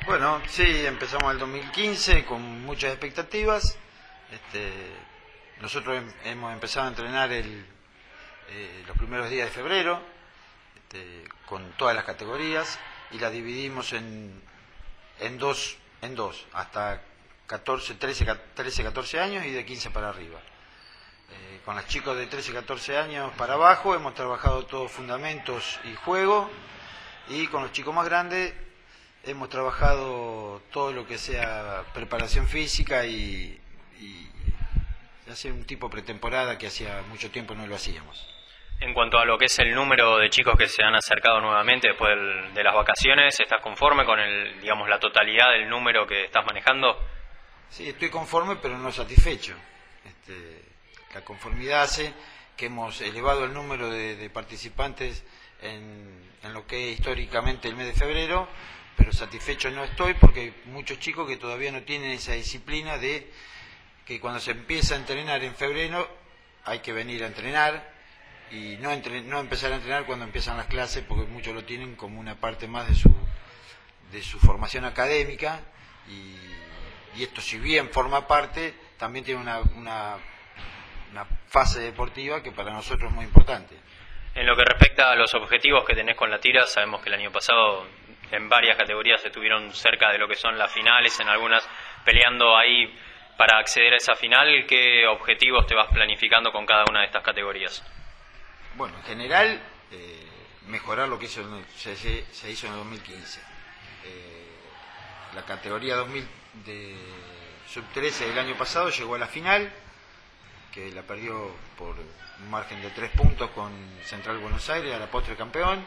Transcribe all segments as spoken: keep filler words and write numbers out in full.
Bueno, sí, empezamos el dos mil quince con muchas expectativas. Este, nosotros hem- hemos empezado a entrenar el, eh, los primeros días de febrero, este, con todas las categorías, y las dividimos en, en dos, en dos, hasta catorce, trece, trece, catorce años y de quince para arriba. Eh, con los chicos de trece, catorce años para abajo hemos trabajado todos fundamentos y juego, y con los chicos más grandes hemos trabajado todo lo que sea preparación física y, y hacer un tipo pretemporada que hacía mucho tiempo no lo hacíamos. En cuanto a lo que es el número de chicos que se han acercado nuevamente después del, de las vacaciones, ¿estás conforme con el, digamos, la totalidad del número que estás manejando? Sí, estoy conforme, pero no satisfecho. Este, la conformidad hace que hemos elevado el número de, de participantes en, en lo que es históricamente el mes de febrero, pero satisfecho no estoy porque hay muchos chicos que todavía no tienen esa disciplina de que cuando se empieza a entrenar en febrero hay que venir a entrenar y no, entre, no empezar a entrenar cuando empiezan las clases, porque muchos lo tienen como una parte más de su, de su formación académica, y, y esto, si bien forma parte, también tiene una, una, una fase deportiva que para nosotros es muy importante. En lo que respecta a los objetivos que tenés con la tira, sabemos que el año pasado en varias categorías estuvieron cerca de lo que son las finales, en algunas peleando ahí para acceder a esa final. ¿Qué objetivos te vas planificando con cada una de estas categorías? Bueno, en general, eh, mejorar lo que hizo, se, se hizo en el dos mil quince. Eh, la categoría dos mil de sub trece del año pasado llegó a la final, que la perdió por un margen de tres puntos con Central Buenos Aires, a la postre campeón.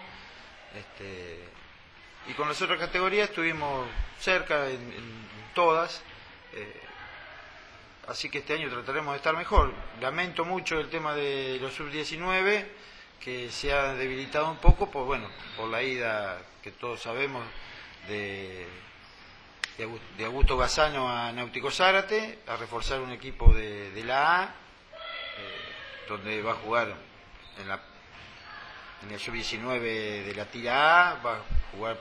Este, y con las otras categorías estuvimos cerca en, en todas. Eh, Así que este año trataremos de estar mejor. Lamento mucho el tema de los sub diecinueve, que se ha debilitado un poco por, bueno, por la ida que todos sabemos de, de Augusto Gazzano a Náutico Zárate, a reforzar un equipo de, de la A, eh, donde va a jugar en, la, en el sub diecinueve de la tira A, va a jugar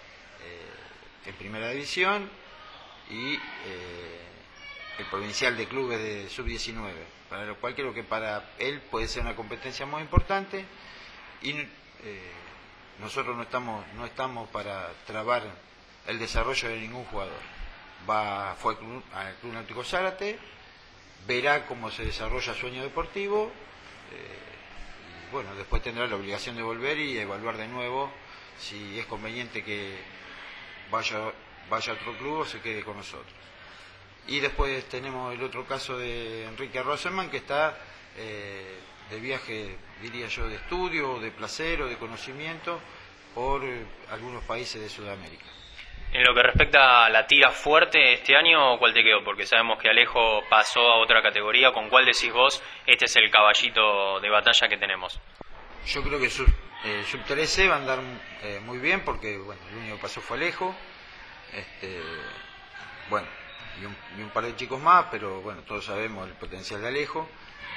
eh, en primera división, y eh, el provincial de clubes de sub diecinueve, para lo cual creo que para él puede ser una competencia muy importante, y eh, nosotros no estamos no estamos para trabar el desarrollo de ningún jugador. Va fue al Club, al Club Náutico Zárate, verá cómo se desarrolla su año deportivo, eh, y bueno, después tendrá la obligación de volver y evaluar de nuevo si es conveniente que vaya vaya a otro club o se quede con nosotros. Y después tenemos el otro caso de Enrique Rosenman, que está eh, de viaje, diría yo, de estudio, de placer o de conocimiento por eh, algunos países de Sudamérica. En lo que respecta a la tira fuerte este año, ¿cuál te quedó? Porque sabemos que Alejo pasó a otra categoría. ¿Con cuál decís vos, este es el caballito de batalla que tenemos? Yo creo que sub, eh, sub trece va a andar eh, muy bien, porque bueno, el único que pasó fue Alejo. Este, bueno... Y un, y un par de chicos más, pero bueno, todos sabemos el potencial de Alejo.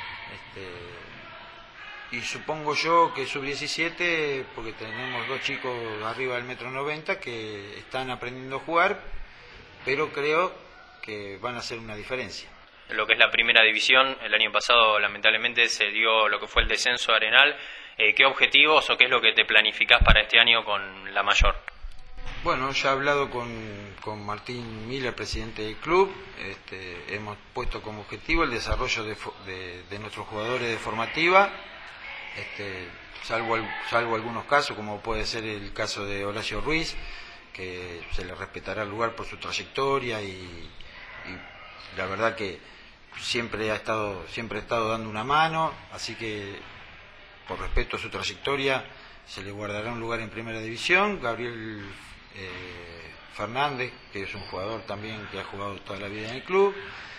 Este, y supongo yo que sub diecisiete, porque tenemos dos chicos arriba del metro noventa que están aprendiendo a jugar, pero creo que van a hacer una diferencia. Lo que es la primera división, el año pasado lamentablemente se dio lo que fue el descenso a Arenal. Eh, ¿Qué objetivos o qué es lo que te planificás para este año con la mayor? Bueno, ya he hablado con, con Martín Miller, presidente del club. Este, hemos puesto como objetivo el desarrollo de, de, de nuestros jugadores de formativa, este, salvo, salvo algunos casos, como puede ser el caso de Horacio Ruiz, que se le respetará el lugar por su trayectoria, y, y la verdad que siempre ha estado, siempre ha estado dando una mano, así que por respeto a su trayectoria se le guardará un lugar en primera división. Gabriel Eh, Fernández, que es un jugador también que ha jugado toda la vida en el club,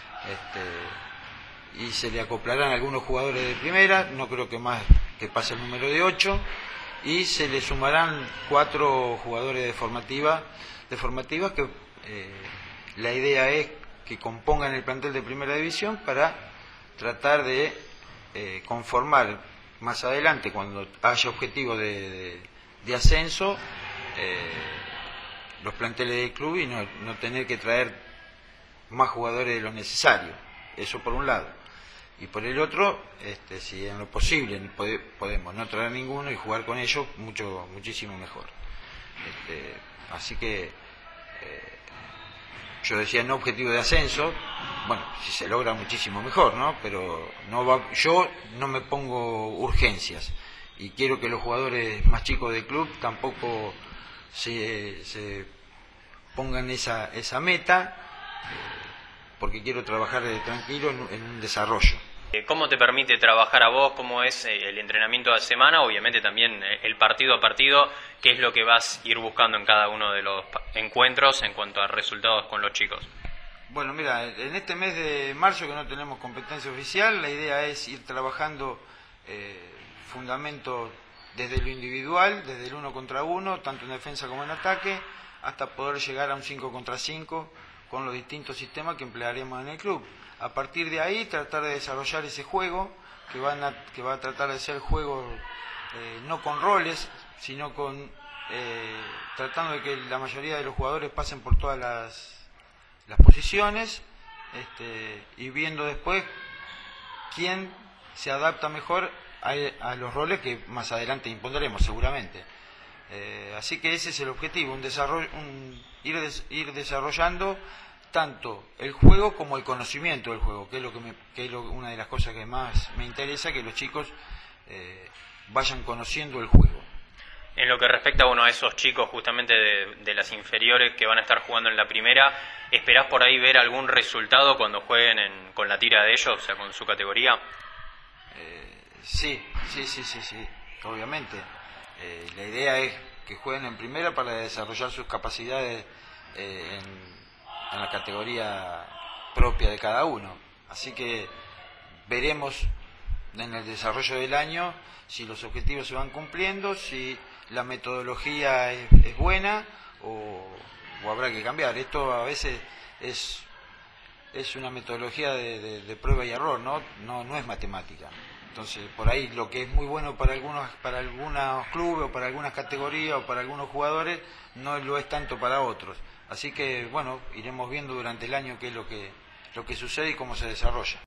este, y se le acoplarán algunos jugadores de primera, no creo que más que pase el número de ocho, y se le sumarán cuatro jugadores de formativa, de formativa que eh, la idea es que compongan el plantel de primera división para tratar de eh, conformar más adelante, cuando haya objetivo de, de, de ascenso, eh, los planteles del club y no, no tener que traer más jugadores de lo necesario. Eso por un lado. Y por el otro, este, si en lo posible pode, podemos no traer ninguno y jugar con ellos, mucho muchísimo mejor. Este, así que eh, yo decía no objetivo de ascenso, bueno, si se logra muchísimo mejor, ¿no? Pero no va, yo no me pongo urgencias y quiero que los jugadores más chicos del club tampoco se, se pongan esa, esa meta, eh, porque quiero trabajar eh, tranquilo en, en un desarrollo. ¿Cómo te permite trabajar a vos? ¿Cómo es el entrenamiento de la semana? Obviamente también el partido a partido. ¿Qué es lo que vas a ir buscando en cada uno de los encuentros en cuanto a resultados con los chicos? Bueno, mira, en este mes de marzo que no tenemos competencia oficial, la idea es ir trabajando eh, fundamentos desde lo individual, desde el uno contra uno, tanto en defensa como en ataque, hasta poder llegar a un cinco contra cinco con los distintos sistemas que emplearemos en el club. A partir de ahí tratar de desarrollar ese juego que, van a, que va a tratar de ser juego eh, no con roles, sino con eh, tratando de que la mayoría de los jugadores pasen por todas las, las posiciones, este, y viendo después quién se adapta mejor a, a los roles que más adelante impondremos seguramente. Eh, así que ese es el objetivo, un desarrollo, un, ir, des, ir desarrollando tanto el juego como el conocimiento del juego, que es lo que, me, que es lo, una de las cosas que más me interesa, que los chicos eh, vayan conociendo el juego. En lo que respecta bueno, a esos chicos justamente de, de las inferiores que van a estar jugando en la primera, ¿esperás por ahí ver algún resultado cuando jueguen en, con la tira de ellos, o sea, con su categoría? Eh, sí, sí, sí, sí, sí, obviamente. Eh, la idea es que jueguen en primera para desarrollar sus capacidades eh, en en la categoría propia de cada uno. Así que veremos en el desarrollo del año si los objetivos se van cumpliendo, si la metodología es, es buena o, o habrá que cambiar. Esto a veces es, es una metodología de, de, de prueba y error, ¿no? No, no es matemática. Entonces, por ahí lo que es muy bueno para algunos, para algunos clubes o para algunas categorías o para algunos jugadores, no lo es tanto para otros. Así que, bueno, iremos viendo durante el año qué es lo que, lo que sucede y cómo se desarrolla.